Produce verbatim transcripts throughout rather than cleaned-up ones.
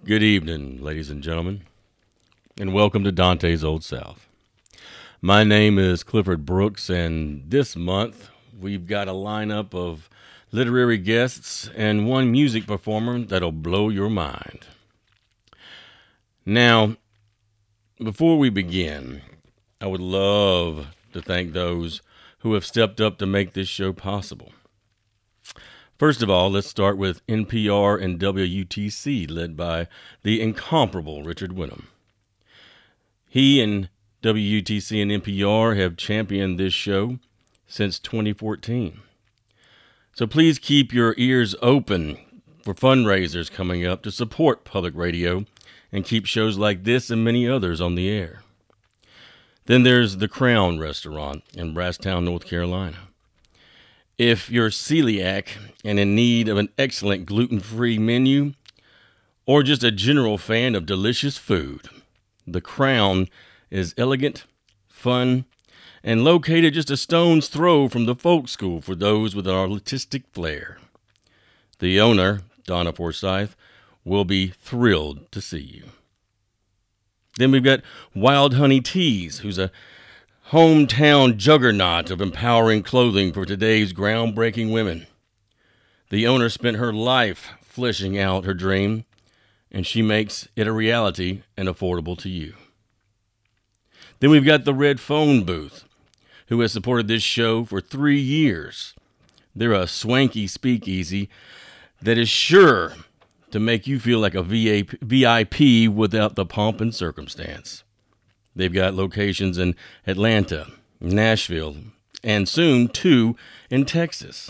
Good evening, ladies and gentlemen, and welcome to Dante's Old South. My name is Clifford Brooks, and this month we've got a lineup of literary guests and one music performer that'll blow your mind. Now, before we begin, I would love to thank those who have stepped up to make this show possible. First of all, let's start with N P R and W U T C, led by the incomparable Richard Wenham. He and W U T C and N P R have championed this show since twenty fourteen. So please keep your ears open for fundraisers coming up to support public radio and keep shows like this and many others on the air. Then there's the Crown Restaurant in Brasstown, North Carolina. If you're celiac and in need of an excellent gluten-free menu, or just a general fan of delicious food, the Crown is elegant, fun, and located just a stone's throw from the folk school for those with an artistic flair. The owner, Donna Forsyth, will be thrilled to see you. Then we've got Wild Honey Tees, who's a hometown juggernaut of empowering clothing for today's groundbreaking women. The owner spent her life fleshing out her dream, and she makes it a reality and affordable to you. Then we've got the Red Phone Booth, who has supported this show for three years. They're a swanky speakeasy that is sure to make you feel like a V I P without the pomp and circumstance. They've got locations in Atlanta, Nashville, and soon two in Texas.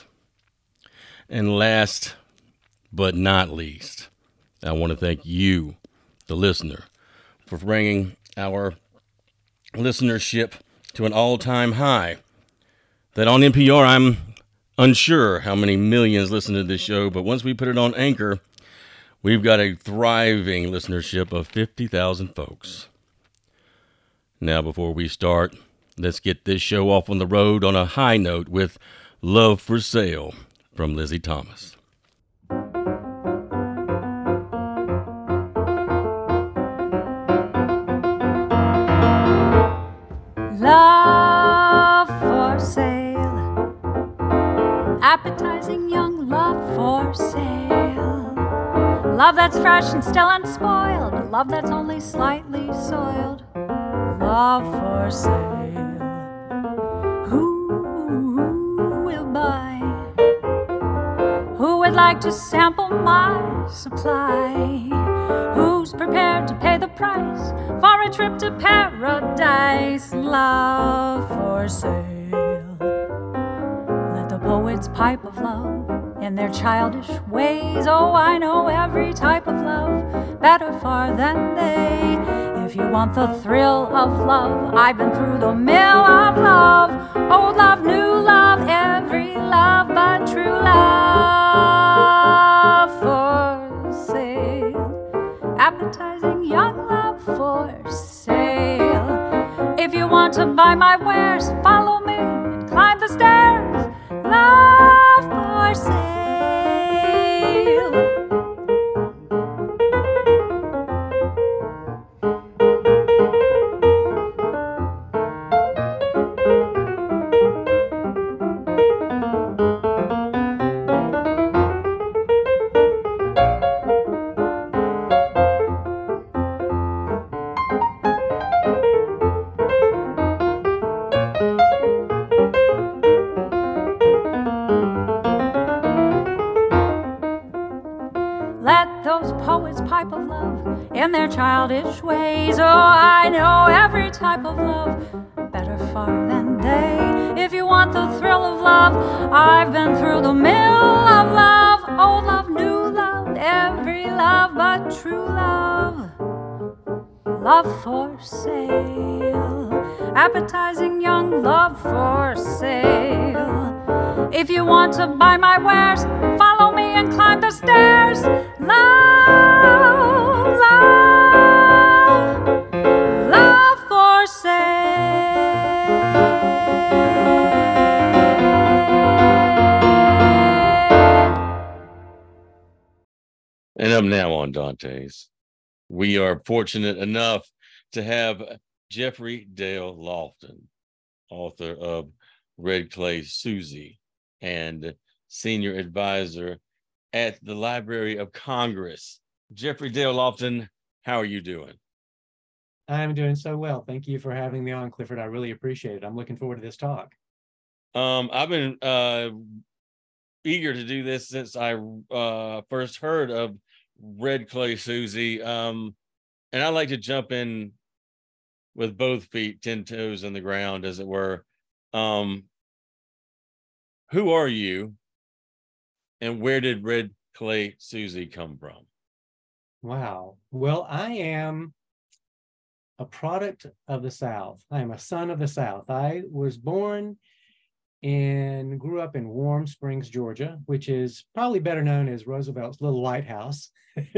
And last but not least, I want to thank you, the listener, for bringing our listenership to an all-time high. That on N P R, I'm unsure how many millions listen to this show, but once we put it on Anchor, we've got a thriving listenership of fifty thousand folks. Now, before we start, let's get this show off on the road on a high note with Love for Sale from Lizzie Thomas. Love for sale, appetizing young love for sale. Love that's fresh and still unspoiled, love that's only slightly soiled. Love for sale. Who will buy? Who would like to sample my supply? Who's prepared to pay the price for a trip to paradise? Love for sale. Let the poets pipe of love in their childish ways. Oh, I know every type of love better far than they. If you want the thrill of love, I've been through the mill of love. Old love, new love, every love but true love for sale. Appetizing young love for sale. If you want to buy my wares, follow me and climb the stairs. Love for sale. In their childish ways, oh, I know every type of love better far than they. If you want the thrill of love, I've been through the mill of love. Old love, new love, every love but true love. Love for sale. Appetizing young love for sale. If you want to buy my wares, follow me and climb the stairs. Love, love, love for sale. And up now on Dante's We are fortunate enough to have Jeffrey Dale Lofton, author of Red Clay Susie and senior advisor at the Library of Congress. Jeffrey Dale Lofton, how are you doing? I'm doing so well. Thank you for having me on, Clifford. I really appreciate it. I'm looking forward to this talk. Um, I've been uh, eager to do this since I uh, first heard of Red Clay Susie. Um, and I like to jump in with both feet, ten toes in the ground, as it were. Um, who are you, and where did Red Clay Susie come from? Wow. Well, I am a product of the South. I am a son of the South. I was born and grew up in Warm Springs, Georgia, which is probably better known as Roosevelt's Little Lighthouse.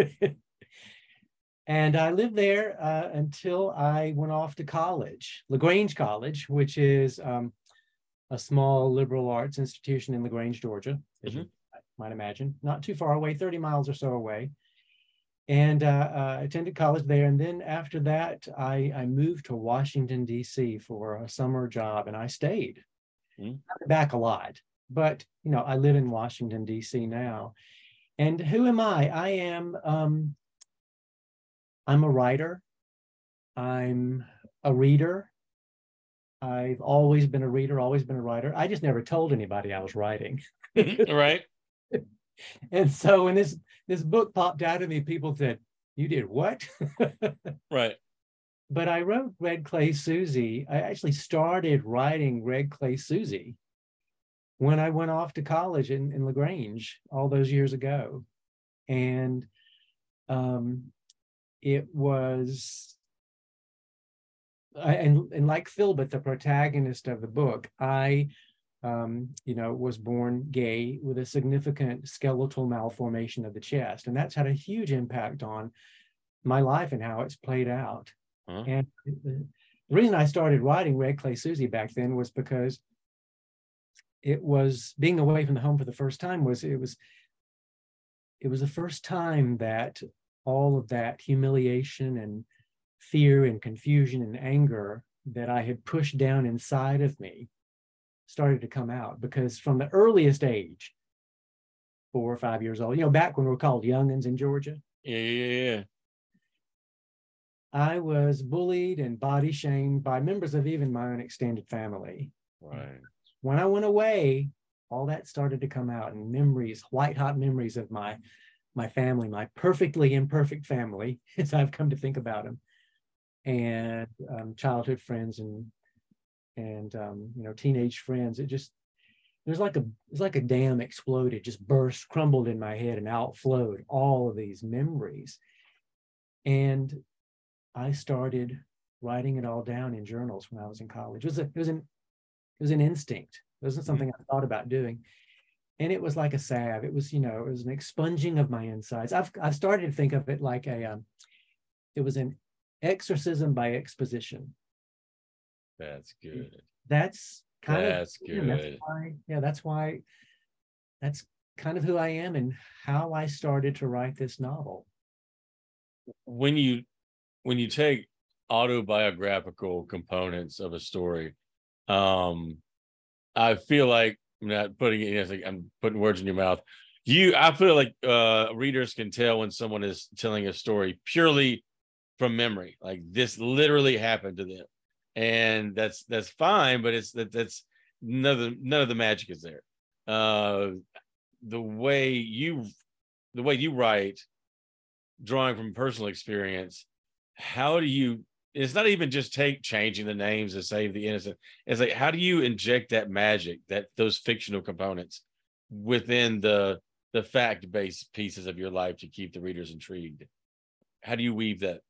And I lived there uh, until I went off to college, LaGrange College, which is um, a small liberal arts institution in LaGrange, Georgia, as mm-hmm. you might imagine, not too far away, thirty miles or so away. And uh, uh, attended college there. And then after that, I, I moved to Washington, D C for a summer job, and I stayed. Mm-hmm. I'm back a lot, but you know, I live in Washington, D C now. And who am I? I am, um, I'm a writer. I'm a reader. I've always been a reader, always been a writer. I just never told anybody I was writing. Right. And so when this this book popped out of me, people said, "You did what?" Right. But I wrote Red Clay Susie. I actually started writing Red Clay Susie when I went off to college in, in LaGrange all those years ago. And um, it was, I, and, and like Philbert, the protagonist of the book, I Um, you know, was born gay with a significant skeletal malformation of the chest. And that's had a huge impact on my life and how it's played out. Huh? And the reason I started writing Red Clay Susie back then was because it was being away from the home for the first time was, it was, it was the first time that all of that humiliation and fear and confusion and anger that I had pushed down inside of me started to come out. Because from the earliest age, four or five years old, you know, back when we were called youngins in Georgia. Yeah, yeah, yeah. I was bullied and body shamed by members of even my own extended family. Right. When I went away, all that started to come out, and memories, white hot memories of my, my family, my perfectly imperfect family, as I've come to think about them, and um, childhood friends and and um, you know, teenage friends. It just, there's like a, it's like a dam exploded, just burst, crumbled in my head, and outflowed all of these memories. And I started writing it all down in journals when I was in college. It was a, it was an, it was an instinct. It wasn't something I thought about doing. And it was like a salve. It was, you know, it was an expunging of my insides. I've, I've started to think of it like a, um, it was an exorcism by exposition. That's good. That's kind that's of good. That's why, yeah, that's why that's kind of who I am and how I started to write this novel. When you when you take autobiographical components of a story, um, I feel like I'm not putting it, like I'm putting words in your mouth. You I feel like uh readers can tell when someone is telling a story purely from memory. Like this literally happened to them. And that's that's fine, but it's that that's none of the, none of the magic is there. Uh, the way you the way you write, drawing from personal experience, how do you? It's not even just take changing the names to save the innocent. It's like, how do you inject that magic, that those fictional components, within the the fact-based pieces of your life to keep the readers intrigued? How do you weave that?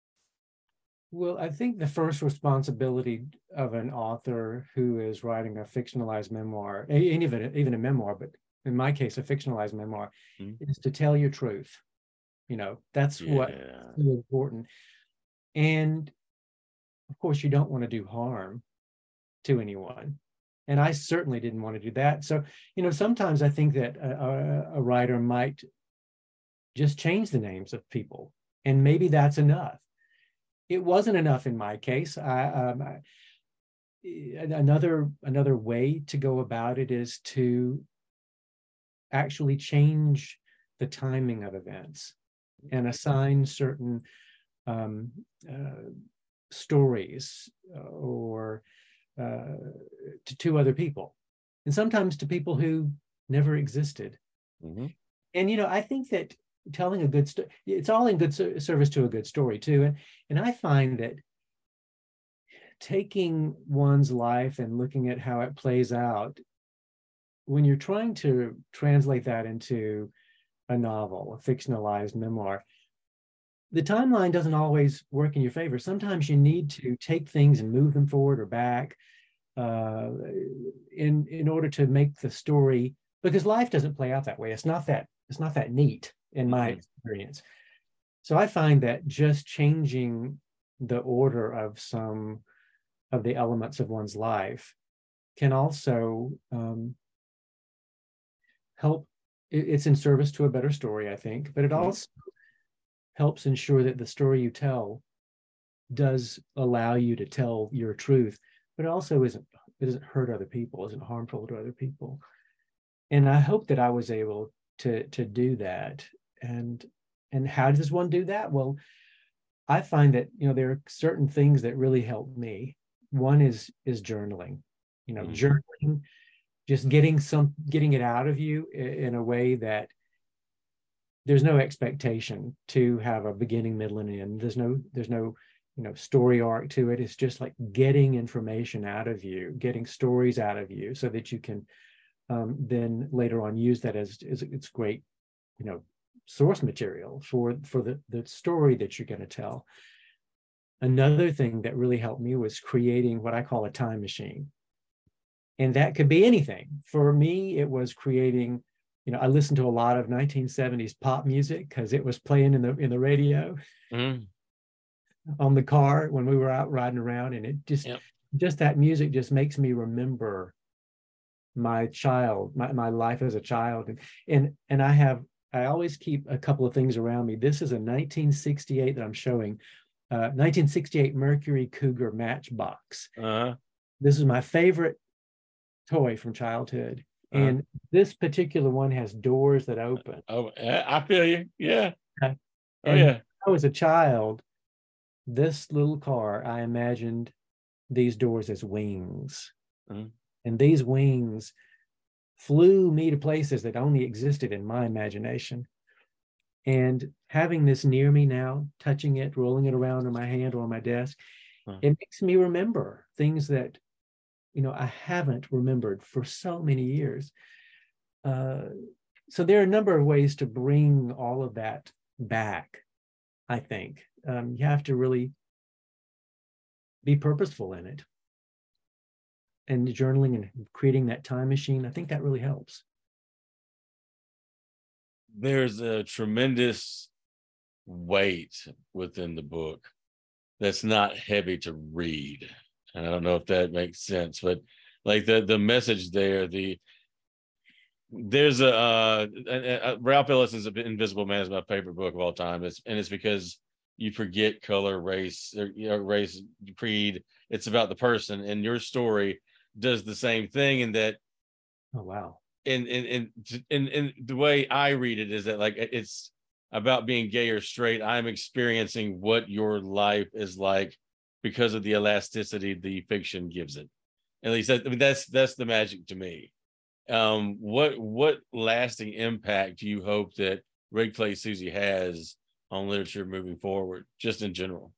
Well, I think the first responsibility of an author who is writing a fictionalized memoir, and even, even a memoir, but in my case, a fictionalized memoir, mm-hmm. is to tell your truth. You know, that's yeah. what's really important. And of course, you don't want to do harm to anyone. And I certainly didn't want to do that. So, you know, sometimes I think that a, a, a writer might just change the names of people and maybe that's enough. It wasn't enough in my case. I, um, I, another another way to go about it is to actually change the timing of events and assign certain um, uh, stories or uh, to, to other people, and sometimes to people who never existed. Mm-hmm. And, you know, I think that telling a good story, it's all in good ser- service to a good story too. And, and I find that taking one's life and looking at how it plays out, when you're trying to translate that into a novel, a fictionalized memoir, the timeline doesn't always work in your favor. Sometimes you need to take things and move them forward or back uh, in, in order to make the story, because life doesn't play out that way. It's not that, it's not that neat in my mm-hmm. experience. So I find that just changing the order of some of the elements of one's life can also um, help. It's in service to a better story, I think, but it also helps ensure that the story you tell does allow you to tell your truth, but it also isn't, it doesn't hurt other people, isn't harmful to other people. And I hope that I was able to, to do that. And, and how does one do that? Well, I find that, you know, there are certain things that really help me. One is, is journaling, you know, mm-hmm. journaling, just getting some, getting it out of you in a way that there's no expectation to have a beginning, middle, and end. There's no, there's no, you know, story arc to it. It's just like getting information out of you, getting stories out of you, so that you can um, then later on use that as, as it's great, you know, source material for for the the story that you're going to tell. Another thing that really helped me was creating what I call a time machine, and that could be anything. For me, it was creating. You know, I listened to a lot of nineteen seventies pop music because it was playing in the in the radio mm. on the car when we were out riding around, and it just yep. just that music just makes me remember my child, my, my life as a child, and and and I have I always keep a couple of things around me. This is a nineteen sixty-eight that I'm showing, uh, nineteen sixty-eight Mercury Cougar Matchbox. Uh-huh. This is my favorite toy from childhood. Uh-huh. And this particular one has doors that open. Oh, I feel you. Yeah. Okay. Oh, and yeah. When I was a child, this little car, I imagined these doors as wings. Mm-hmm. And these wings flew me to places that only existed in my imagination. And having this near me now, touching it, rolling it around in my hand or on my desk, mm-hmm. it makes me remember things that you know, I haven't remembered for so many years. Uh, so there are a number of ways to bring all of that back, I think. Um, you have to really be purposeful in it. And journaling and creating that time machine, I think that really helps. There's a tremendous weight within the book that's not heavy to read. And I don't know if that makes sense, but like the the message there, the there's a, uh, a, a Ralph Ellison's Invisible Man is my favorite book of all time. It's and it's because you forget color, race, or, you know, race, creed. It's about the person, and your story does the same thing. In that, oh wow, and and and and the way I read it is that like it's about being gay or straight. I'm experiencing what your life is like, because of the elasticity the fiction gives it. At least that, I mean, that's that's the magic to me. Um, what what lasting impact do you hope that Red Clay Susie has on literature moving forward, just in general?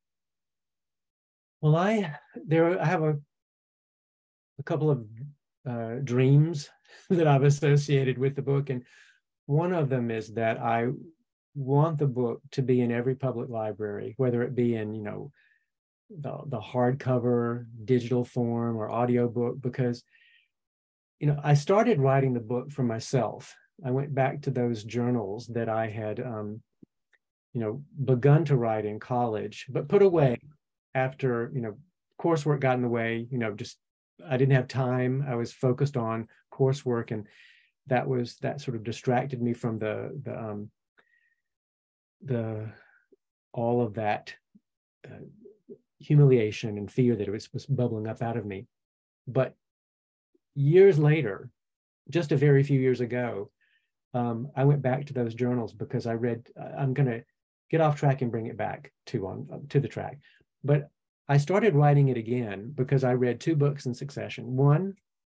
Well, I there I have a a couple of uh, dreams that I've associated with the book, and one of them is that I want the book to be in every public library, whether it be in you know. the the hardcover digital form or audio book, because you know I started writing the book for myself. I went back to those journals that I had um you know begun to write in college but put away after you know coursework got in the way. you know just I didn't have time. I was focused on coursework, and that was that sort of distracted me from the the um the all of that uh, humiliation and fear that it was, was bubbling up out of me. But years later, just a very few years ago, um, I went back to those journals because I read, I'm going to get off track and bring it back to on to the track. But I started writing it again because I read two books in succession. One,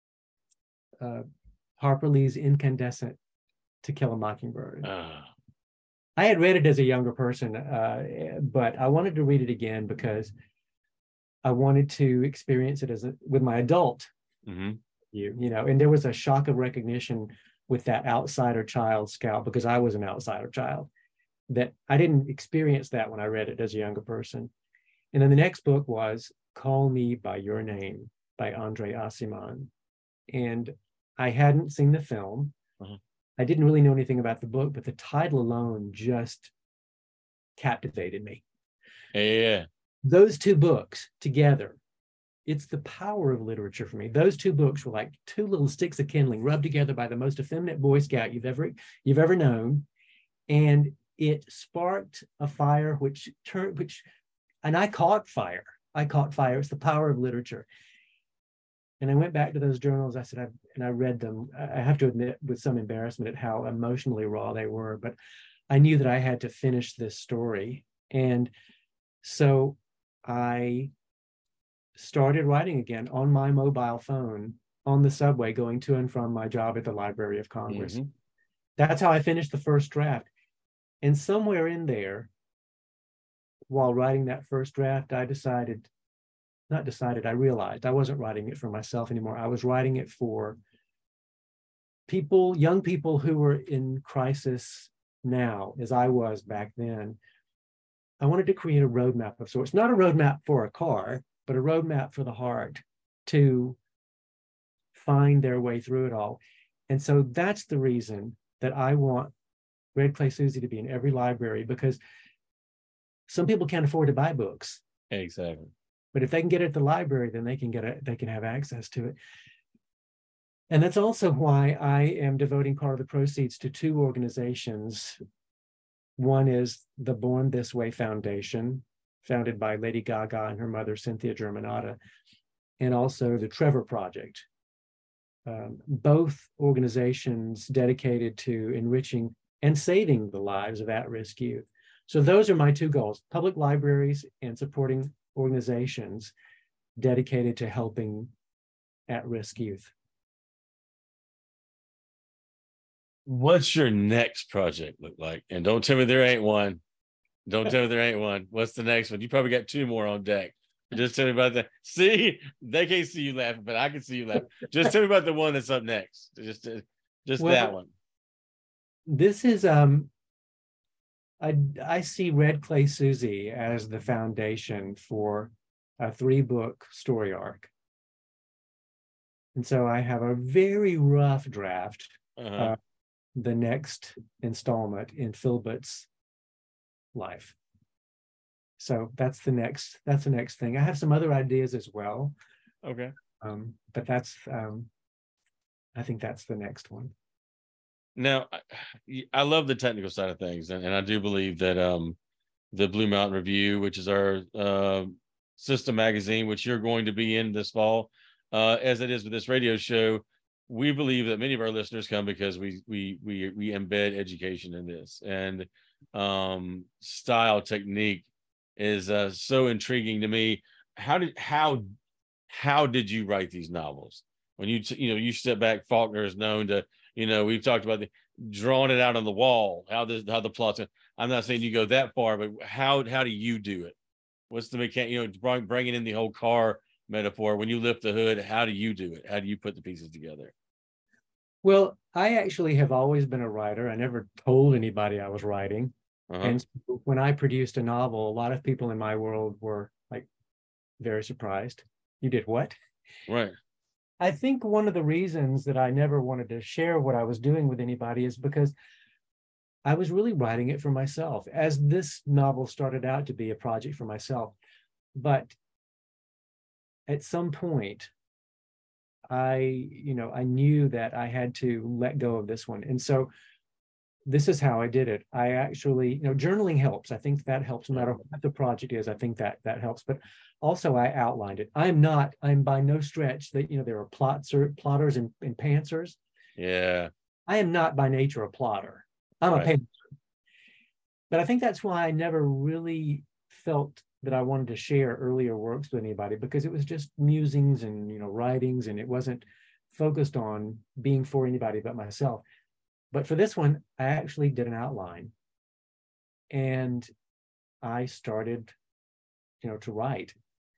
uh, Harper Lee's Incandescent to Kill a Mockingbird. Uh, I had read it as a younger person, uh, but I wanted to read it again because I wanted to experience it as a, with my adult mm-hmm. you, you know, and there was a shock of recognition with that outsider child Scout, because I was an outsider child, that I didn't experience that when I read it as a younger person. And then the next book was Call Me by Your Name by Andre Aciman. And I hadn't seen the film. Uh-huh. I didn't really know anything about the book, but the title alone just captivated me. Yeah. Those two books together, it's the power of literature for me. Those two books were like two little sticks of kindling rubbed together by the most effeminate Boy Scout you've ever you've ever known, and it sparked a fire which turned which, and I caught fire. I caught fire. It's the power of literature. And I went back to those journals. I said, I, and I read them. I have to admit, with some embarrassment, at how emotionally raw they were. But I knew that I had to finish this story, and so I started writing again on my mobile phone on the subway going to and from my job at the Library of Congress. Mm-hmm. That's how I finished the first draft. And somewhere in there, while writing that first draft, I decided, not decided, I realized I wasn't writing it for myself anymore. I was writing it for people, young people who were in crisis now, as I was back then. I wanted to create a roadmap of sorts, not a roadmap for a car, but a roadmap for the heart to find their way through it all. And so that's the reason that I want Red Clay Susie to be in every library, because some people can't afford to buy books. Exactly. But if they can get it at the library, then they can get it, they can have access to it. And that's also why I am devoting part of the proceeds to two organizations. One is the Born This Way Foundation, founded by Lady Gaga and her mother, Cynthia Germanata, and also the Trevor Project. Um, both organizations dedicated to enriching and saving the lives of at-risk youth. So those are my two goals: public libraries and supporting organizations dedicated to helping at-risk youth. What's your next project look like? And don't tell me there ain't one. Don't tell me there ain't one. What's the next one? You probably got two more on deck. Just tell me about that. See, they can't see you laughing, but I can see you laughing. Just tell me about the one that's up next. Just, just well, that one. This is um. I I see Red Clay Susie as the foundation for a three-book story arc, and so I have a very rough draft. Uh-huh. Uh, the next installment in Philbut's life. So that's the next, that's the next thing. I have some other ideas as well. Okay. Um, but that's, um, I think that's the next one. Now, I, I love the technical side of things, and, and I do believe that um, the Blue Mountain Review, which is our uh, sister magazine, which you're going to be in this fall, uh, as it is with this radio show, we believe that many of our listeners come because we we we we embed education in this, and um, style technique is uh, so intriguing to me. How did how how did you write these novels? When you you know you step back, Faulkner is known to, you know, we've talked about the drawing it out on the wall, how this how the plots. I'm not saying you go that far, but how how do you do it? What's the mechanic? You know, bringing in the whole car metaphor. When you lift the hood, how do you do it? How do you put the pieces together? Well, I actually have always been a writer. I never told anybody I was writing. Uh-huh. And so when I produced a novel, a lot of people in my world were like very surprised. You did what? Right. I think one of the reasons that I never wanted to share what I was doing with anybody is because I was really writing it for myself, as this novel started out to be a project for myself. But at some point, I, you know, I knew that I had to let go of this one. And so this is how I did it. I actually, you know, journaling helps. I think that helps no matter what the project is. I think that that helps. But also I outlined it. I'm not, I'm by no stretch that, you know, there are plots or plotters and, and pantsers. Yeah. I am not by nature a plotter. I'm right. a pantser. But I think that's why I never really felt that I wanted to share earlier works with anybody, because it was just musings and, you know, writings, and it wasn't focused on being for anybody but myself. But for this one, I actually did an outline, and I started, you know, to write.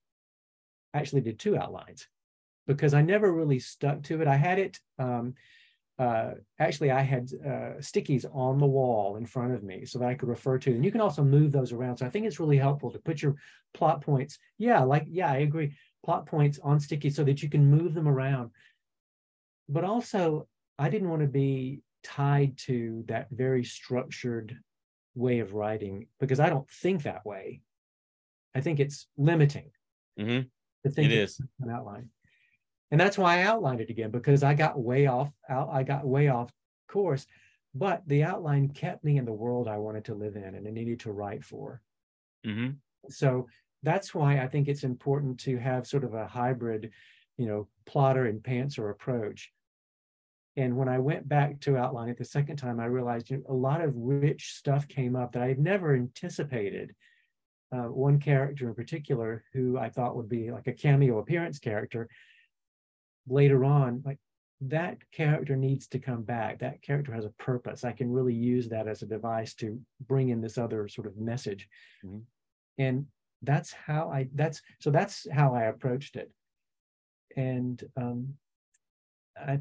I actually did two outlines because I never really stuck to it. I had it, um, uh, actually I had uh, stickies on the wall in front of me so that I could refer to, and you can also move those around. So I think it's really helpful to put your plot points, yeah, like, yeah, I agree, plot points on stickies so that you can move them around. But also, I didn't want to be tied to that very structured way of writing, because I don't think that way. I think it's limiting. Mm-hmm. To think it is an outline. And that's why I outlined it again, because I got way off out, I got way off course, but the outline kept me in the world I wanted to live in and I needed to write for. Mm-hmm. So that's why I think it's important to have sort of a hybrid, you know, plotter and pantser approach. And when I went back to outline it the second time, I realized, you know, a lot of rich stuff came up that I had never anticipated. Uh, one character in particular, who I thought would be like a cameo appearance character, later on, like, that character needs to come back. That character has a purpose. I can really use that as a device to bring in this other sort of message. Mm-hmm. And that's how I, that's, so that's how I approached it. And um, I,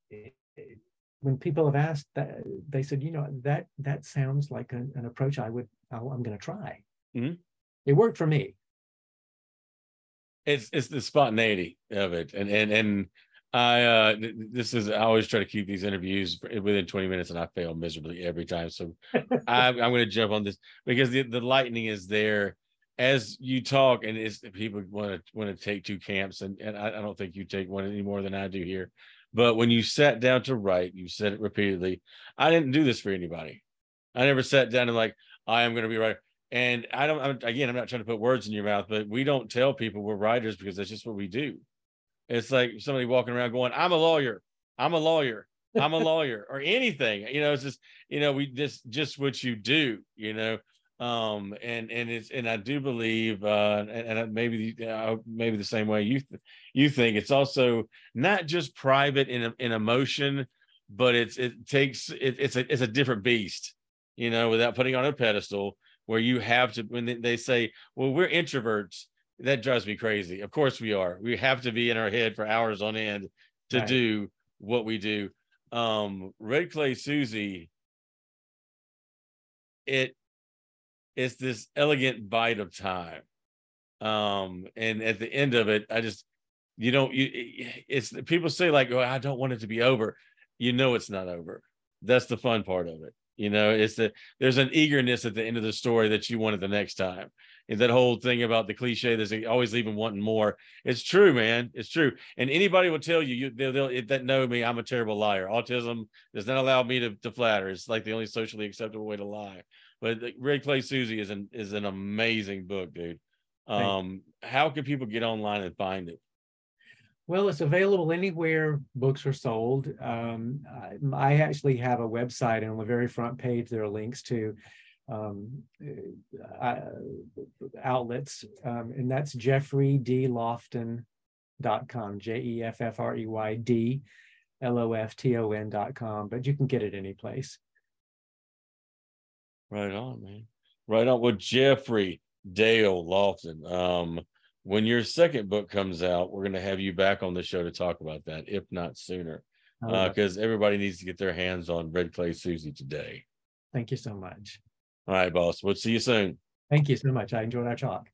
when people have asked that, they said, you know, that, that sounds like an, an approach I would, I, I'm going to try. Mm-hmm. It worked for me. It's it's the spontaneity of it, and and and I uh, this is I always try to keep these interviews within twenty minutes, and I fail miserably every time. So I, I'm going to jump on this because the, the lightning is there as you talk, and it's people want to want to take two camps, and and I, I don't think you take one any more than I do here. But when you sat down to write, you said it repeatedly. I didn't do this for anybody. I never sat down and like, I am going to be right. And I don't, I'm, again, I'm not trying to put words in your mouth, but we don't tell people we're writers because that's just what we do. It's like somebody walking around going, I'm a lawyer, I'm a lawyer, I'm a lawyer, or anything, you know, it's just, you know, we just, just what you do, you know, um, and, and it's, and I do believe, uh, and, and maybe, uh, maybe the same way you, th- you think it's also not just private in, in emotion, but it's, it takes, it, it's a, it's a different beast, you know, without putting on a pedestal. Where you have to, when they say, well, we're introverts, that drives me crazy. Of course we are. We have to be in our head for hours on end to right. do what we do. Um, Red Clay Susie, it it's this elegant bite of time. Um, and at the end of it, I just, you don't, you, it's, people say like, oh, I don't want it to be over. You know, it's not over. That's the fun part of it. You know, it's that there's an eagerness at the end of the story that you wanted the next time. And that whole thing about the cliche, there's always leaving wanting more. It's true, man. It's true. And anybody will tell you, you they'll, they'll that know me, I'm a terrible liar. Autism does not allow me to, to flatter. It's like the only socially acceptable way to lie. But Red Clay Susie is an is an amazing book, dude. Um, how can people get online and find it? Well, it's available anywhere books are sold. Um, I, I actually have a website, and on the very front page, there are links to um, uh, outlets, um, and that's jeffrey d lofton dot com, J E F F R E Y D L O F T O N dot com, but you can get it any place. Right on, man. Right on. Well, Jeffrey Dale Lofton, um, when your second book comes out, we're going to have you back on the show to talk about that, if not sooner, because uh, everybody needs to get their hands on Red Clay Susie today. Thank you so much. All right, boss. We'll see you soon. Thank you so much. I enjoyed our talk.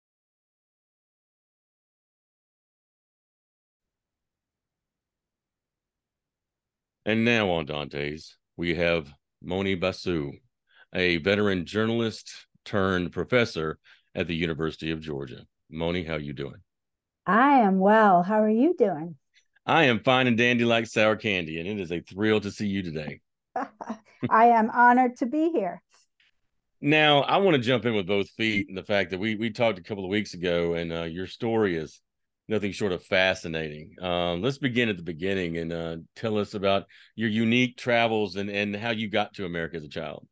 And now on Dante's, we have Moni Basu, a veteran journalist turned professor at the University of Georgia. Moni, how you doing? I am well. How are you doing? I am fine and dandy like sour candy, and it is a thrill to see you today. I am honored to be here. Now, I want to jump in with both feet and the fact that we we talked a couple of weeks ago, and uh, your story is nothing short of fascinating. Um, let's begin at the beginning and uh, tell us about your unique travels and and how you got to America as a child.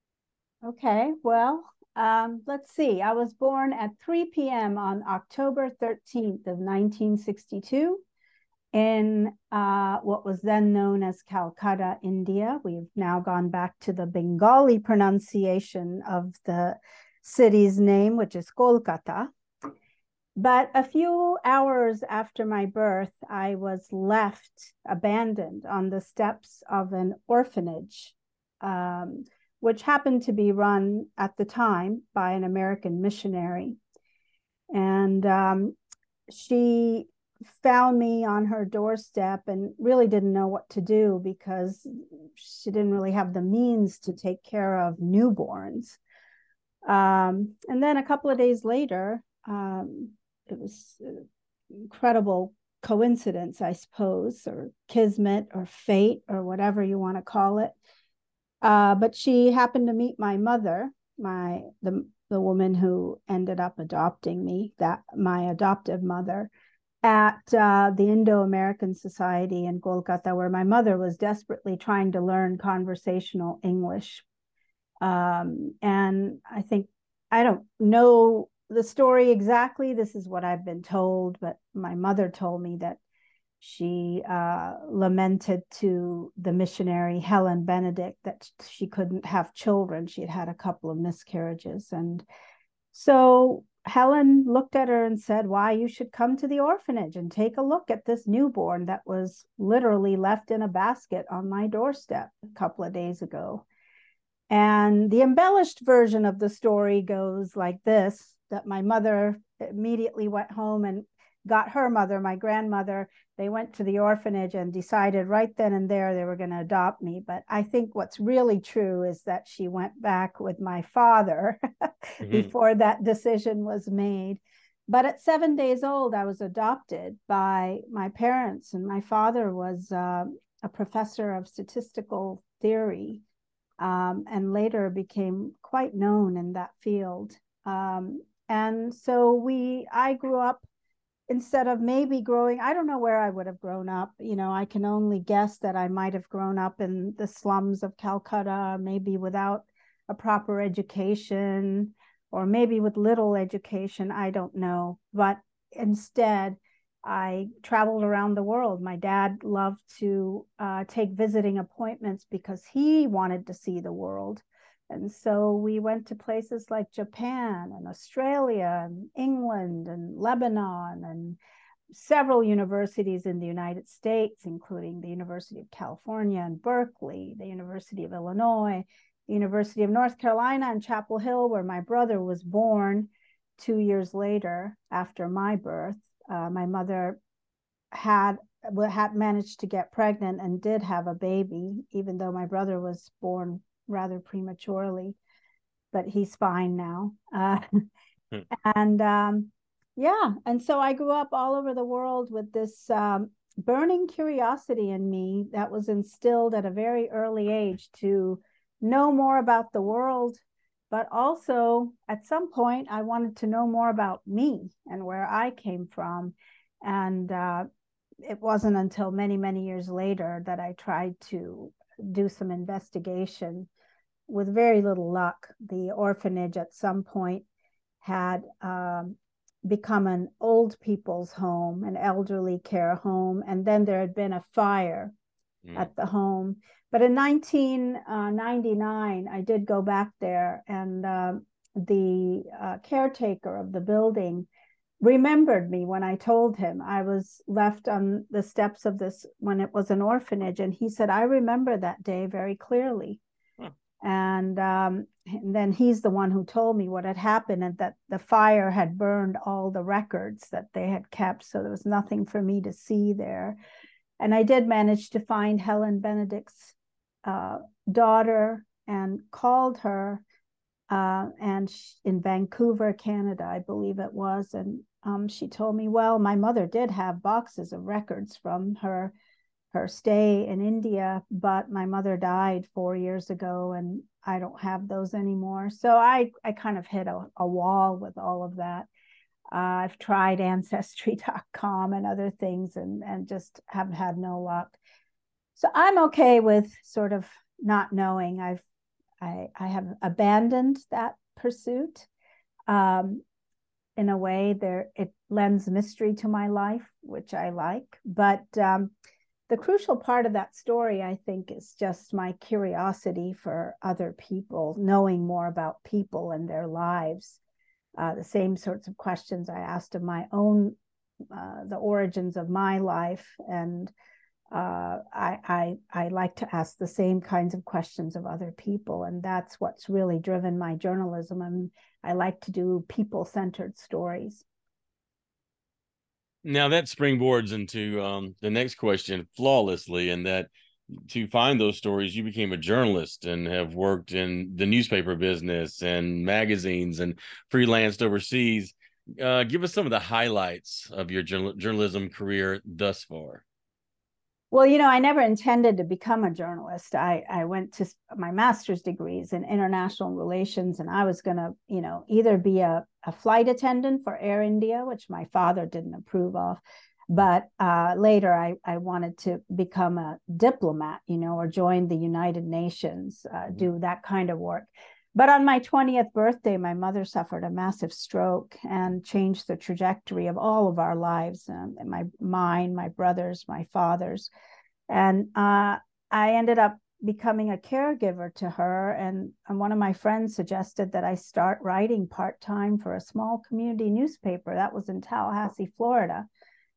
Okay, well, um, let's see. I was born at three p m on October thirteenth of nineteen sixty-two in uh, what was then known as Calcutta, India. We've now gone back to the Bengali pronunciation of the city's name, which is Kolkata. But a few hours after my birth, I was left abandoned on the steps of an orphanage, um, which happened to be run at the time by an American missionary. And um, she found me on her doorstep and really didn't know what to do because she didn't really have the means to take care of newborns. Um, and then a couple of days later, um, it was an incredible coincidence, I suppose, or kismet or fate or whatever you want to call it. Uh, but she happened to meet my mother, my the the woman who ended up adopting me, that my adoptive mother, at uh, the Indo-American Society in Kolkata, where my mother was desperately trying to learn conversational English. Um, and I think, I don't know the story exactly. This is what I've been told, but my mother told me that she uh, lamented to the missionary Helen Benedict that she couldn't have children. She had had a couple of miscarriages. And so Helen looked at her and said, why, you should come to the orphanage and take a look at this newborn that was literally left in a basket on my doorstep a couple of days ago. And the embellished version of the story goes like this, that my mother immediately went home and got her mother, my grandmother. They went to the orphanage and decided right then and there they were going to adopt me. But I think what's really true is that she went back with my father mm-hmm. before that decision was made. But at seven days old, I was adopted by my parents, and my father was uh, a professor of statistical theory, um, and later became quite known in that field. Um, and so we, I grew up, instead of maybe growing, I don't know where I would have grown up. You know, I can only guess that I might have grown up in the slums of Calcutta, maybe without a proper education, or maybe with little education, I don't know. But instead, I traveled around the world. My dad loved to uh, take visiting appointments because he wanted to see the world. And so we went to places like Japan and Australia and England and Lebanon and several universities in the United States, including the University of California and Berkeley, the University of Illinois, the University of North Carolina and Chapel Hill, where my brother was born two years later after my birth. Uh, my mother had had managed to get pregnant and did have a baby, even though my brother was born rather prematurely, but he's fine now. Uh, hmm. And um, yeah, and so I grew up all over the world with this um, burning curiosity in me that was instilled at a very early age to know more about the world, but also at some point I wanted to know more about me and where I came from. And uh, it wasn't until many, many years later that I tried to do some investigation. With very little luck, the orphanage at some point had um, become an old people's home, an elderly care home, and then there had been a fire mm. at the home. But in nineteen ninety-nine, I did go back there, and uh, the uh, caretaker of the building remembered me when I told him I was left on the steps of this when it was an orphanage. And he said, I remember that day very clearly. Huh. And, um, and then he's the one who told me what had happened, and that the fire had burned all the records that they had kept. So there was nothing for me to see there. And I did manage to find Helen Benedict's uh, daughter and called her. Uh, and she, in Vancouver, Canada, I believe it was. And um, she told me, well, my mother did have boxes of records from her, her stay in India, but my mother died four years ago and I don't have those anymore. So I, I kind of hit a, a wall with all of that. Uh, I've tried ancestry dot com and other things and, and just have had no luck. So I'm okay with sort of not knowing. I've I, I have abandoned that pursuit. Um, in a way, there it lends mystery to my life, which I like. But um, the crucial part of that story, I think, is just my curiosity for other people, knowing more about people and their lives. Uh, the same sorts of questions I asked of my own, uh, the origins of my life, and uh, I, I I like to ask the same kinds of questions of other people, and that's what's really driven my journalism. And I like to do people-centered stories. Now that springboards into um, the next question flawlessly, in that to find those stories, you became a journalist and have worked in the newspaper business and magazines and freelanced overseas. Uh, give us some of the highlights of your journal- journalism career thus far. Well, you know, I never intended to become a journalist. I, I went to my master's degrees in international relations, and I was going to, you know, either be a, a flight attendant for Air India, which my father didn't approve of, but uh, later I, I wanted to become a diplomat, you know, or join the United Nations, uh, do that kind of work. But on my twentieth birthday, my mother suffered a massive stroke and changed the trajectory of all of our lives, um, my mine, my brother's, my father's. And uh, I ended up becoming a caregiver to her. And, and one of my friends suggested that I start writing part-time for a small community newspaper that was in Tallahassee, Florida.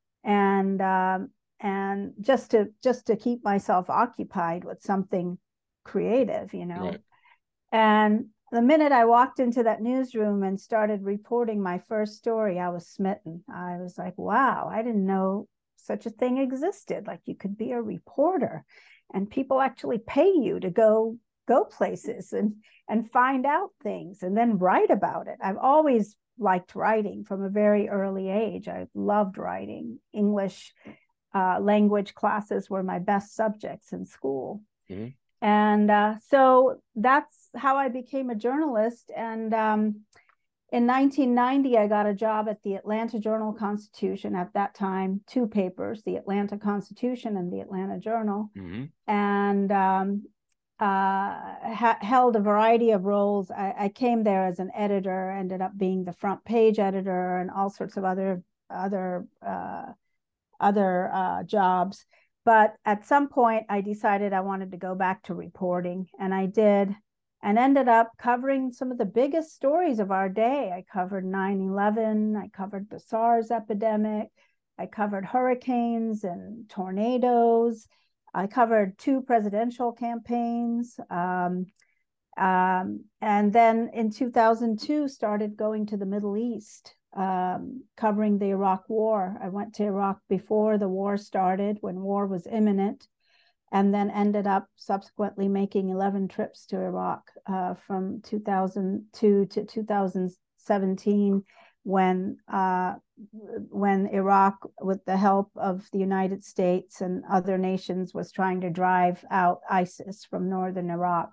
And um, and just to just to keep myself occupied with something creative, you know. Right. And the minute I walked into that newsroom and started reporting my first story, I was smitten. I was like, wow, I didn't know such a thing existed. Like, you could be a reporter and people actually pay you to go go places and and find out things and then write about it. I've always liked writing from a very early age. I loved writing. English uh, language classes were my best subjects in school. Mm-hmm. And uh, so that's how I became a journalist. And um, in nineteen ninety, I got a job at the Atlanta Journal-Constitution. At that time, two papers, the Atlanta Constitution and the Atlanta Journal. Mm-hmm. And um, uh, ha- held a variety of roles. I, I came there as an editor, ended up being the front page editor and all sorts of other, other, uh, other uh, jobs. But at some point, I decided I wanted to go back to reporting, and I did, and ended up covering some of the biggest stories of our day. I covered nine eleven, I covered the SARS epidemic, I covered hurricanes and tornadoes, I covered two presidential campaigns, um, um, and then in two thousand two started going to the Middle East, um, covering the Iraq War. I went to Iraq before the war started, when war was imminent, and then ended up subsequently making eleven trips to Iraq uh, from two thousand two to two thousand seventeen, when uh, when Iraq, with the help of the United States and other nations, was trying to drive out ISIS from northern Iraq.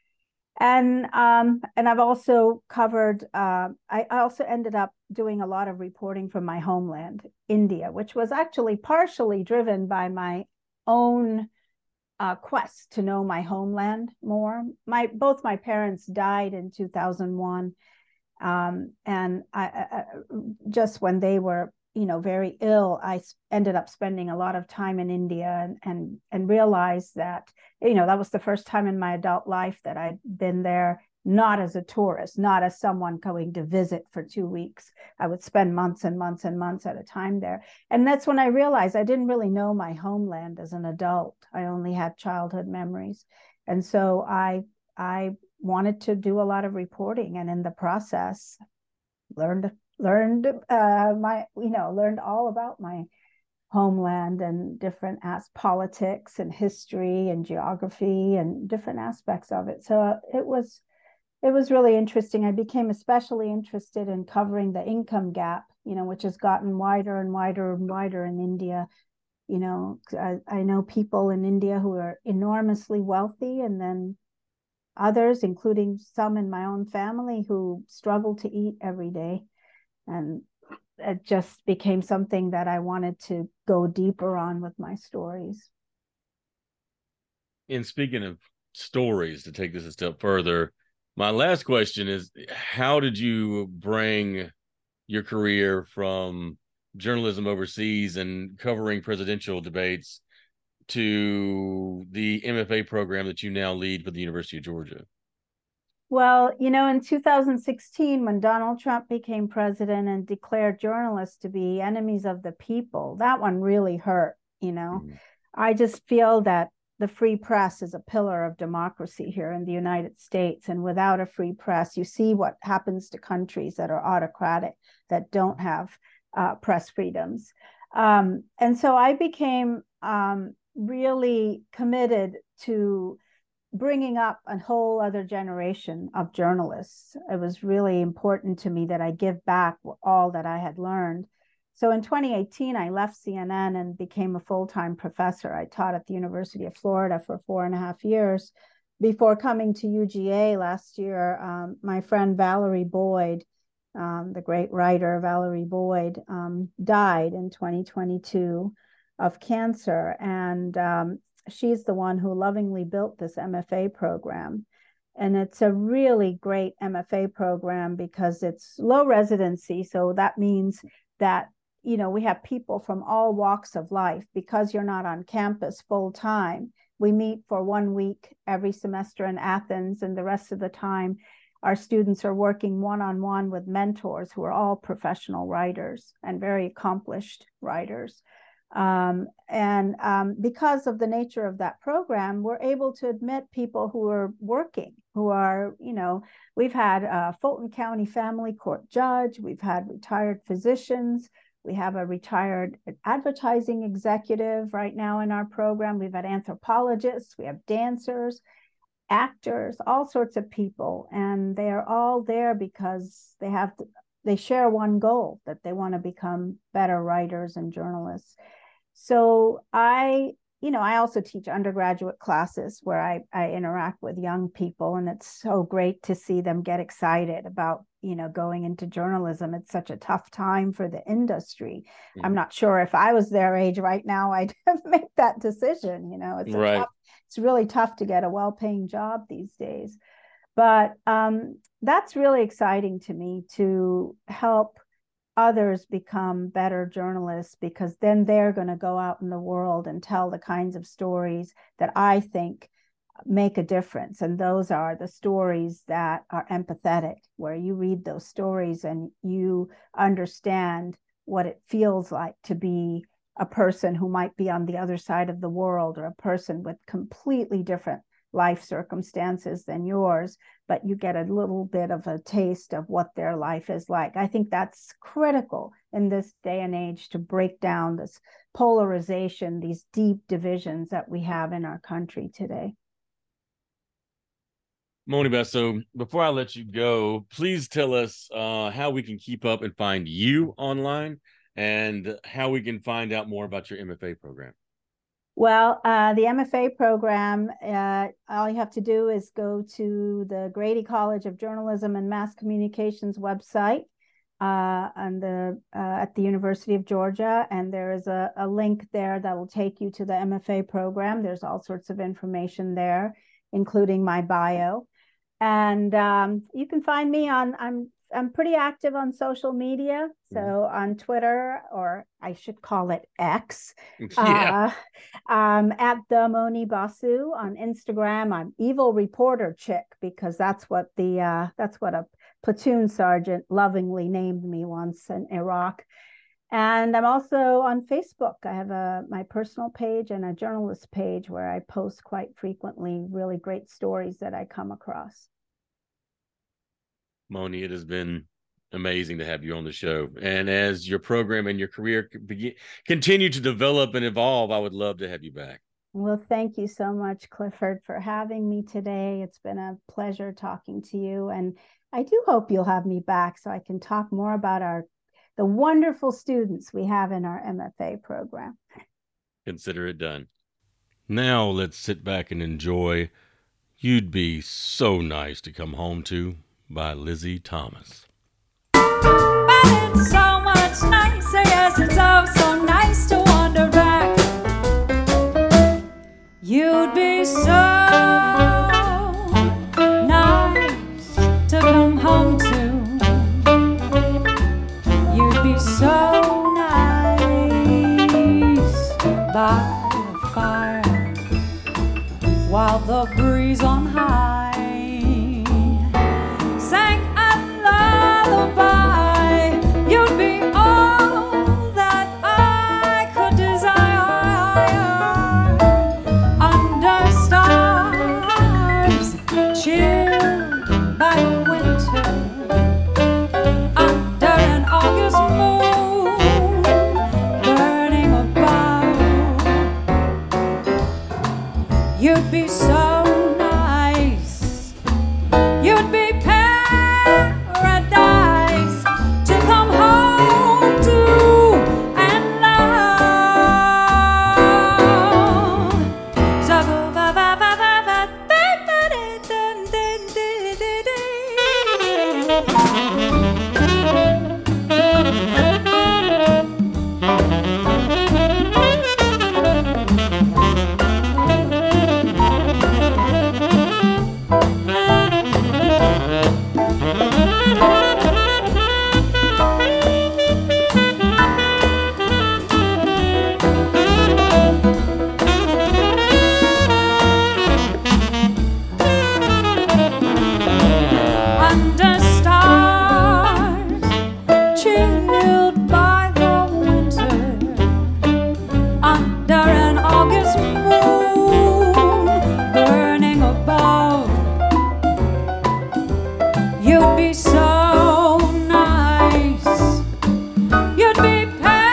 And um, and I've also covered, uh, I also ended up doing a lot of reporting from my homeland, India, which was actually partially driven by my own uh, quest to know my homeland more. My both my parents died in two thousand one, um, and I, I just when they were, you know, very ill, I ended up spending a lot of time in India, and and and realized that, you know, that was the first time in my adult life that I'd been there, not as a tourist, not as someone going to visit for two weeks. I would spend months and months and months at a time there. And that's when I realized I didn't really know my homeland as an adult. I only had childhood memories. And so I I wanted to do a lot of reporting, and in the process learned learned uh, my, you know, learned all about my homeland and different as politics and history and geography and different aspects of it. So it was it was really interesting. I became especially interested in covering the income gap, you know, which has gotten wider and wider and wider in India, You know, I, I know people in India who are enormously wealthy, and then others, including some in my own family, who struggle to eat every day. And it just became something that I wanted to go deeper on with my stories. And speaking of stories, to take this a step further, my last question is, how did you bring your career from journalism overseas and covering presidential debates to the M F A program that you now lead for the University of Georgia? Well, you know, in two thousand sixteen, when Donald Trump became president and declared journalists to be enemies of the people, that one really hurt, you know. Mm-hmm. I just feel that the free press is a pillar of democracy here in the United States. And without a free press, you see what happens to countries that are autocratic, that don't have uh, press freedoms. Um, and so I became um, really committed to bringing up a whole other generation of journalists. It was really important to me that I give back all that I had learned. So in twenty eighteen, I left C N N and became a full-time professor. I taught at the University of Florida for four and a half years. Before coming to U G A last year, um, my friend Valerie Boyd, um, the great writer Valerie Boyd, um, died in twenty twenty-two of cancer. And um, she's the one who lovingly built this M F A program. And it's a really great M F A program because it's low residency. So that means that, you know, we have people from all walks of life. Because you're not on campus full time, we meet for one week every semester in Athens, and the rest of the time our students are working one-on-one with mentors who are all professional writers and very accomplished writers. Um, and um, because of the nature of that program, we're able to admit people who are working, who are, you know, we've had a Fulton County Family Court judge, we've had retired physicians, we have a retired advertising executive right now in our program, we've had anthropologists, we have dancers, actors, all sorts of people, and they are all there because they have to, they share one goal, that they want to become better writers and journalists. So I, you know, I also teach undergraduate classes where I, I interact with young people, and it's so great to see them get excited about, you know, going into journalism. It's such a tough time for the industry. Mm-hmm. I'm not sure if I was their age right now, I'd make that decision. You know, it's right. tough, it's really tough to get a well-paying job these days. But um, that's really exciting to me, to help others become better journalists, because then they're going to go out in the world and tell the kinds of stories that I think make a difference. And those are the stories that are empathetic, where you read those stories and you understand what it feels like to be a person who might be on the other side of the world, or a person with completely different life circumstances than yours, but you get a little bit of a taste of what their life is like. I think that's critical in this day and age, to break down this polarization, these deep divisions that we have in our country today. Moni Beth, so before I let you go, please tell us uh, how we can keep up and find you online, and how we can find out more about your M F A program. Well, uh, the M F A program, uh, all you have to do is go to the Grady College of Journalism and Mass Communications website uh, on the, uh, at the University of Georgia, and there is a, a link there that will take you to the M F A program. There's all sorts of information there, including my bio. And um, you can find me on, I'm I'm pretty active on social media. So mm-hmm. on Twitter, or I should call it X, yeah. uh, um, at the Moni Basu. On Instagram, I'm Evil Reporter Chick, because that's what the uh, that's what a platoon sergeant lovingly named me once in Iraq. And I'm also on Facebook. I have a my personal page and a journalist page where I post quite frequently really great stories that I come across. Moni, it has been amazing to have you on the show. And as your program and your career begin, continue to develop and evolve, I would love to have you back. Well, thank you so much, Clifford, for having me today. It's been a pleasure talking to you. And I do hope you'll have me back so I can talk more about our the wonderful students we have in our M F A program. Consider it done. Now let's sit back and enjoy You'd Be So Nice to Come Home To by Lizzie Thomas. But it's so much nicer, yes, it's oh so nice to wander back. You'd be so nice to come home to. You'd be so nice by the fire while the breeze on high sang a lullaby. You'd be all that I could desire under stars chilled by winter, under an August moon burning above. You'd be so nice. You'd be paradise to come home to and love. So va va va va va da da da da under stars chilled by the winter, under an August moon burning above. You'd be so nice. You'd be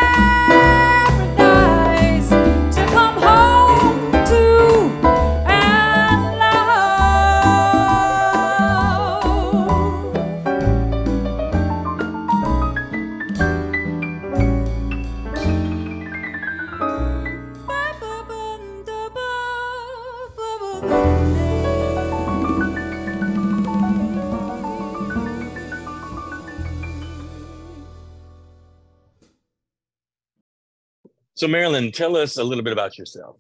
paradise to come home to and So, Marilyn, tell us a little bit about yourself.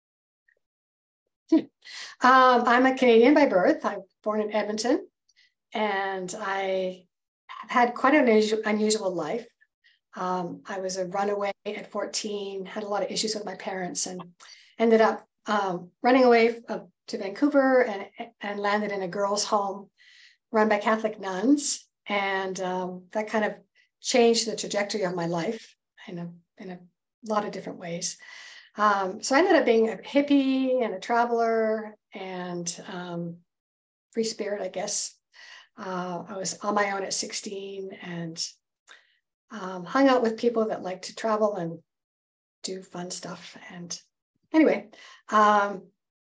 Um, I'm a Canadian by birth. I'm born in Edmonton, and I have had quite an unusual, unusual life. Um, I was a runaway at fourteen, had a lot of issues with my parents, and ended up um, running away uh, to Vancouver and, and landed in a girls' home run by Catholic nuns. And um, that kind of changed the trajectory of my life in a, in a lot of different ways. Um, so I ended up being a hippie and a traveler and um, free spirit, I guess. Uh, I was on my own at sixteen and um, hung out with people that like to travel and do fun stuff. And anyway, um,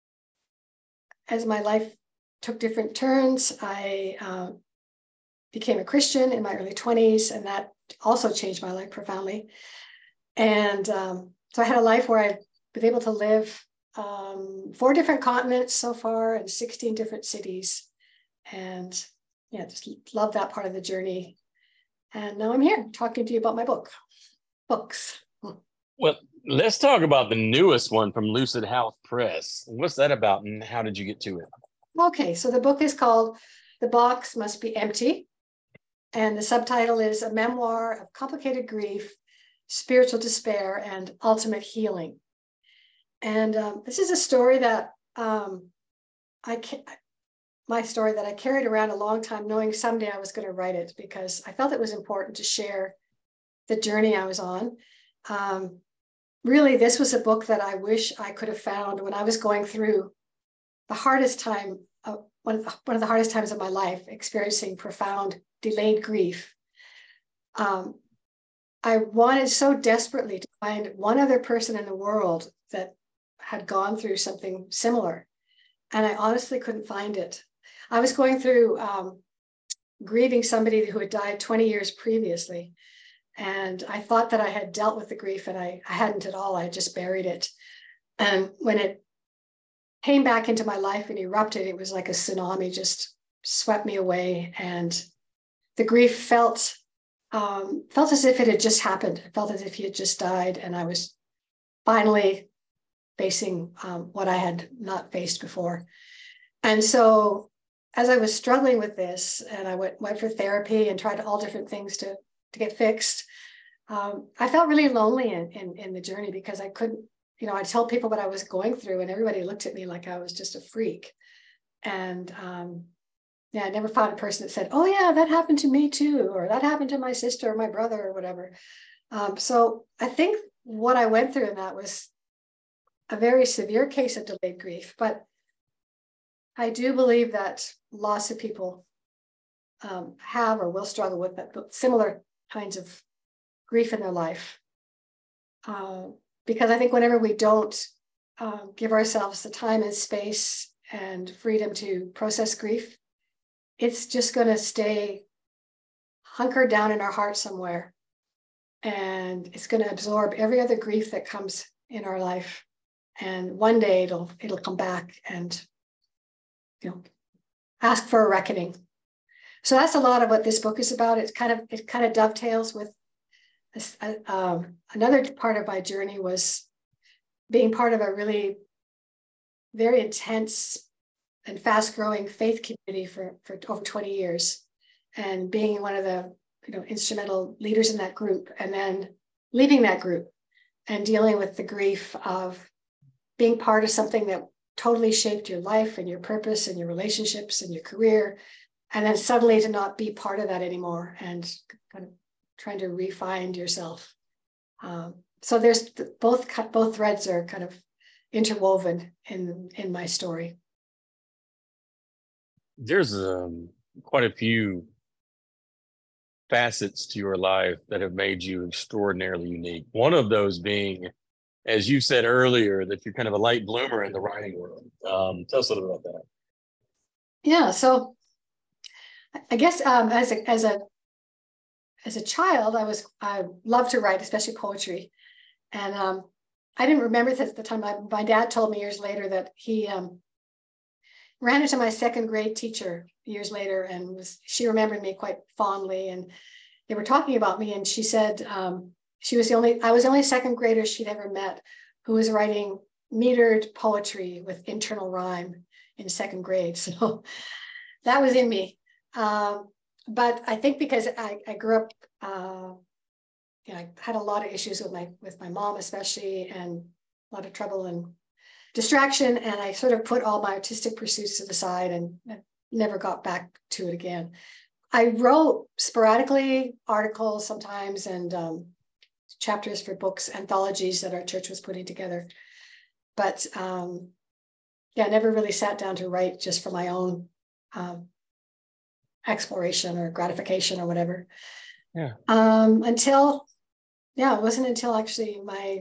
as my life took different turns, I uh, became a Christian in my early twenties, and that also changed my life profoundly. And um, so I had a life where I was able to live um, four different continents so far and sixteen different cities. And yeah, just love that part of the journey. And now I'm here talking to you about my book, books. Well, let's talk about the newest one from Lucid House Press. What's that about, and how did you get to it? Okay, so the book is called The Box Must Be Empty. And the subtitle is A Memoir of Complicated Grief, Spiritual Despair, and Ultimate Healing. And um, this is a story that um, I ca- my story that I carried around a long time, knowing someday I was going to write it, because I felt it was important to share the journey I was on. Um, really, this was a book that I wish I could have found when I was going through the hardest time, uh, one, of the, one of the hardest times of my life, experiencing profound delayed grief. Um, I wanted so desperately to find one other person in the world that had gone through something similar. And I honestly couldn't find it. I was going through um, grieving somebody who had died twenty years previously. And I thought that I had dealt with the grief, and I, I hadn't at all. I just buried it. And when it came back into my life and erupted, it was like a tsunami, just swept me away. And the grief felt um, felt as if it had just happened. It felt as if he had just died, and I was finally facing um, what I had not faced before. And so as I was struggling with this, and I went, went for therapy and tried all different things to, to get fixed, um, I felt really lonely in, in, in the journey, because I couldn't, you know, I'd tell people what I was going through, and everybody looked at me like I was just a freak. And um, yeah, I never found a person that said, oh yeah, that happened to me too, or that happened to my sister or my brother or whatever. Um, so I think what I went through in that was a very severe case of delayed grief, but I do believe that lots of people um, have or will struggle with that, similar kinds of grief in their life. Uh, because I think whenever we don't um, give ourselves the time and space and freedom to process grief, it's just going to stay hunkered down in our heart somewhere. And it's going to absorb every other grief that comes in our life. And one day it'll it'll come back and, you know, ask for a reckoning. So that's a lot of what this book is about. It's kind of it kind of dovetails with this, uh, um, another part of my journey was being part of a really very intense and fast-growing faith community for, for over twenty years, and being one of the you know instrumental leaders in that group, and then leaving that group and dealing with the grief of being part of something that totally shaped your life and your purpose and your relationships and your career, and then suddenly to not be part of that anymore and kind of trying to re-find yourself. Um, so there's both both threads are kind of interwoven in in my story. There's um, quite a few facets to your life that have made you extraordinarily unique. One of those being, as you said earlier, that you're kind of a light bloomer in the writing world. Um, tell us a little about that. Yeah, so I guess um, as a as a as a child, I was I loved to write, especially poetry, and um, I didn't remember this at the time. My, my dad told me years later that he um, ran into my second grade teacher years later, and was she remembered me quite fondly, and they were talking about me, and she said um, she was the only I was the only second grader she'd ever met who was writing metered poetry with internal rhyme in second grade. So that was in me. Um, but I think because I, I grew up, uh, you know, I had a lot of issues with my with my mom especially, and a lot of trouble and distraction, and I sort of put all my artistic pursuits to the side and never got back to it again. I wrote sporadically articles sometimes, and um, chapters for books, anthologies that our church was putting together. But um, yeah, I never really sat down to write just for my own um, exploration or gratification or whatever. Yeah. Um, until, yeah, it wasn't until actually my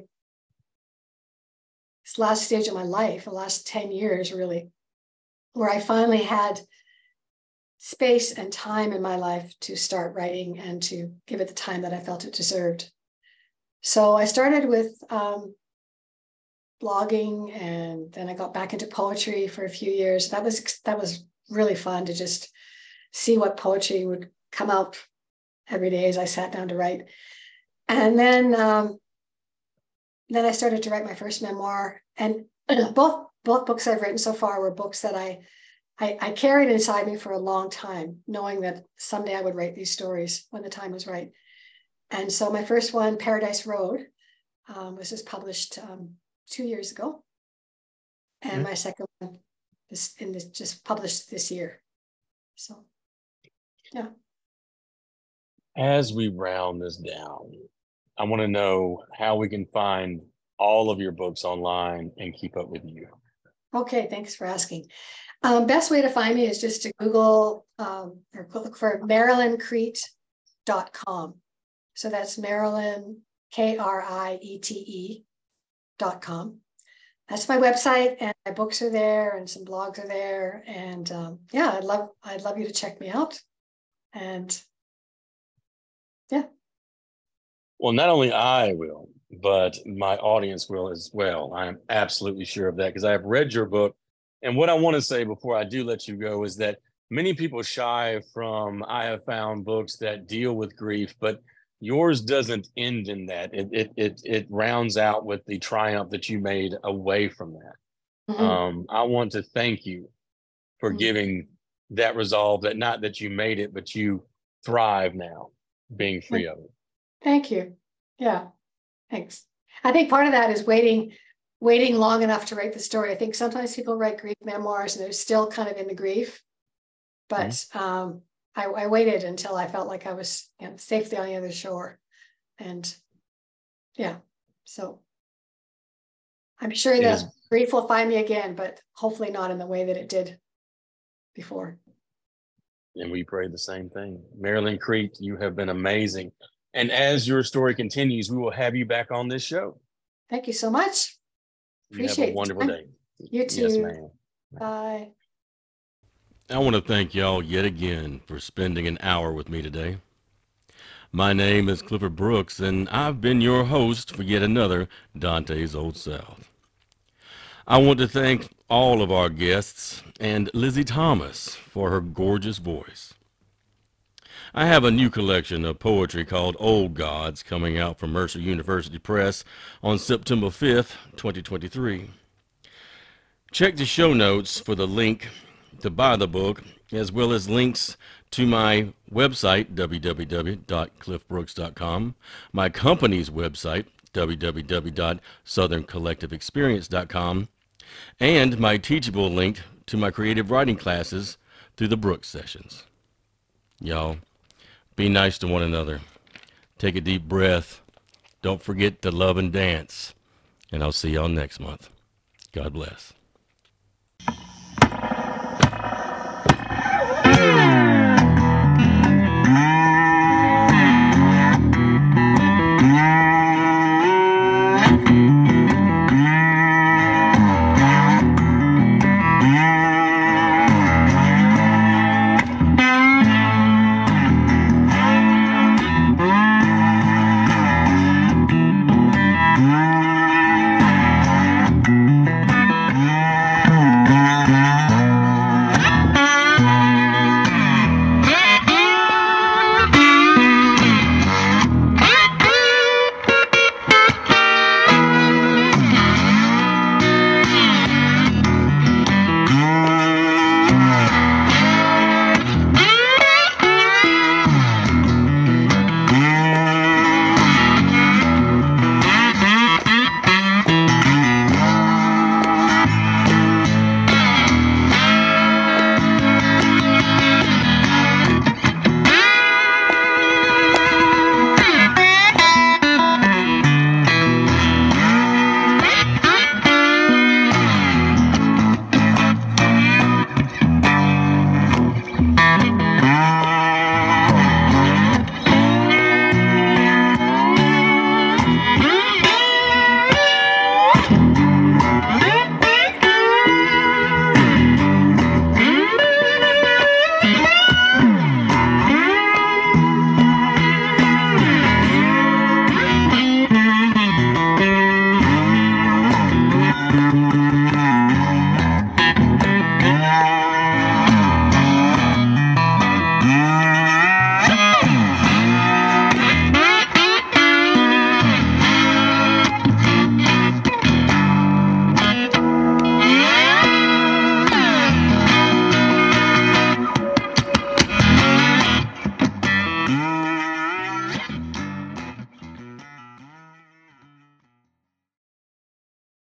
last stage of my life, the last ten years really, where I finally had space and time in my life to start writing and to give it the time that I felt it deserved. So I started with um, blogging, and then I got back into poetry for a few years. That was that was really fun to just see what poetry would come out every day as I sat down to write. And then um, then I started to write my first memoir, and both both books I've written so far were books that I, I I carried inside me for a long time, knowing that someday I would write these stories when the time was right. And so my first one, Paradise Road, um, was just published um, two years ago, and mm-hmm. my second one is in this just published this year. So, yeah. As we round this down, I want to know how we can find all of your books online and keep up with you. Okay, thanks for asking. Um, best way to find me is just to Google um, or look for Marilyn Kriete dot com. So that's Marilyn, K R I E T E dot com. That's my website, and my books are there, and some blogs are there. And um, yeah, I'd love I'd love you to check me out. And yeah. Well, not only I will, but my audience will as well. I am absolutely sure of that because I have read your book. And what I want to say before I do let you go is that many people shy from, I have found books that deal with grief, but yours doesn't end in that. It it it, it rounds out with the triumph that you made away from that. Mhm. Um, I want to thank you for Mhm. giving that resolve that not that you made it, but you thrive now being free of it. Thank you. Yeah, thanks. I think part of that is waiting, waiting long enough to write the story. I think sometimes people write grief memoirs and they're still kind of in the grief. But um, I, I waited until I felt like I was, you know, safely on the other shore. And yeah, so I'm sure It that is- grief will find me again, but hopefully not in the way that it did before. And we pray the same thing. Marilyn Crete, you have been amazing. And as your story continues, we will have you back on this show. Thank you so much. You have Appreciate a the wonderful time. day. You too. Yes, ma'am. Bye. I want to thank y'all yet again for spending an hour with me today. My name is Clifford Brooks, and I've been your host for yet another Dante's Old South. I want to thank all of our guests and Lizzie Thomas for her gorgeous voice. I have a new collection of poetry called Old Gods coming out from Mercer University Press on September fifth, twenty twenty-three. Check the show notes for the link to buy the book, as well as links to my website, w w w dot cliff brooks dot com, my company's website, w w w dot southern collective experience dot com, and my Teachable link to my creative writing classes through the Brooks Sessions. Y'all, be nice to one another. Take a deep breath. Don't forget to love and dance. And I'll see y'all next month. God bless.